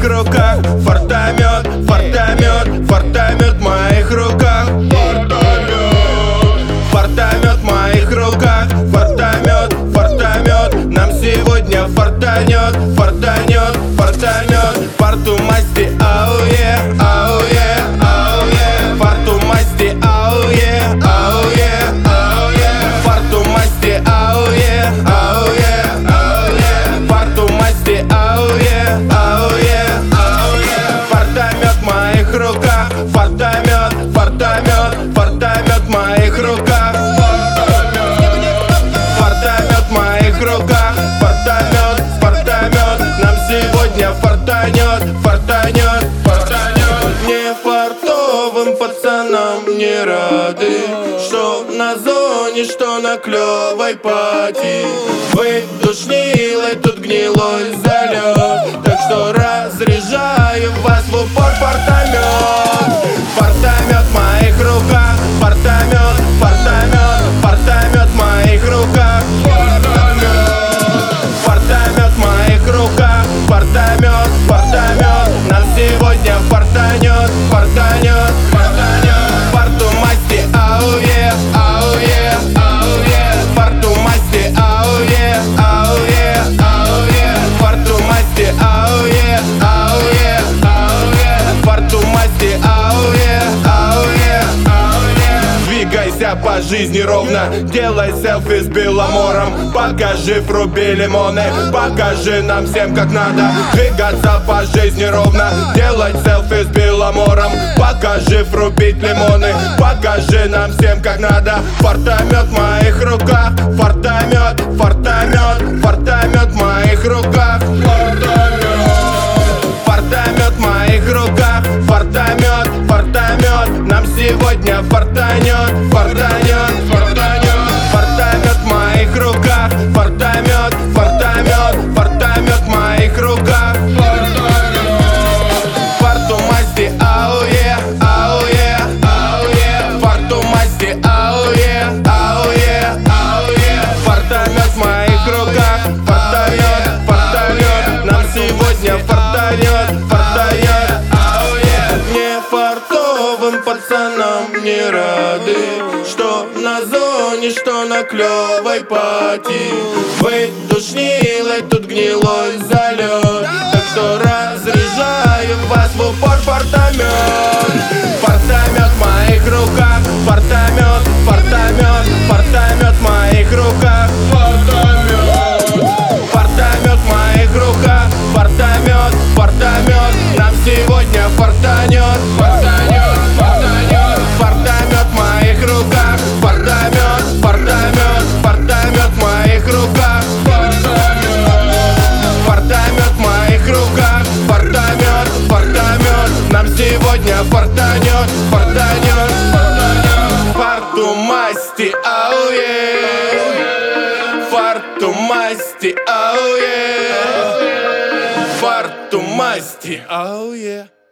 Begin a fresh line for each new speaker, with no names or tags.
моих руках фортамет, фортамет, фортамет в моих руках. Фортамет в моих руках, фортамет, фортамет. Нам сегодня фортанет, фортанет, фортанет. Фарту масти, ауе, ауе, ауе. Фарту масти, ауе, ауе, ауе. Фарту масти, ауе, ауе, ауе. Фарту масти, ауе, ауе, ауе. Фортамет в моих руках, фортамет, фортамет, фортамет в моих руках. Фортамет в моих руках, фортамет, фортамет. Нам сегодня фортанет, фортанет, фортанет. Не фартовым пацанам не рады, что на зоне, что на клёвой пати. Вы душнилы, тут гнилой залет, так что разряжаю вас в упор фортамет. Фортамет в моих руках, фортамет, фортамет, фортамет в моих руках. Фортамет в моих руках, фортамет, фортамет. Нам сегодня фортанет, фортанет, фортанет. Фарту масти, ауе, ауе, ауе. Фарту масти, ауе, ауе, ауе. Фарту масти, ауе, ауе, ауе. Фарту масти, ауе, ауе, ауе. Двигайся по жизни ровно, делай селфи с Беломором. Покажи фруби лимоны, покажи нам всем как надо. Двигаться по жизни ровно, делать селфи с Беломором. Покажи фрубить лимоны, покажи нам всем как надо. Фортамет в моих руках, фортамет, фортамет, фортамет в моих руках. Фортамет в моих руках, фортамет, фортамет. Нам сегодня фортанет, фортанет, фортанет. Фортамет в моих руках, фортамет, фортамет, фортамет в моих руках. Фарту масти, ауе, ауе, ауе. Фарту масти, ауе, ауе, ауе. Фортамет в моих руках, фортамет, фортамет. Нам сегодня фортанет, фортанет, ауе. Не фартовым пацанам не рады, что на зоне, что на клёвой пати. Вы душнилы, тут гнилой залет, так что разряжаю вас в упор фортамет. Фортамет в моих руках, фортамет, фортамет, фортамет в моих руках. Фортамет в моих руках, фортамет, фортамет. Нам сегодня фортанет, фортанет, фортанет. Фортамет в моих руках, фортамет, фортамет, фортамет в моих руках. Фортамет в моих руках, фортамет, фортамет. Нам сегодня фортанет, фортанет, фортанет. Фарту масти, ауе. Фарту масти, ауе. Фарту масти, ауе.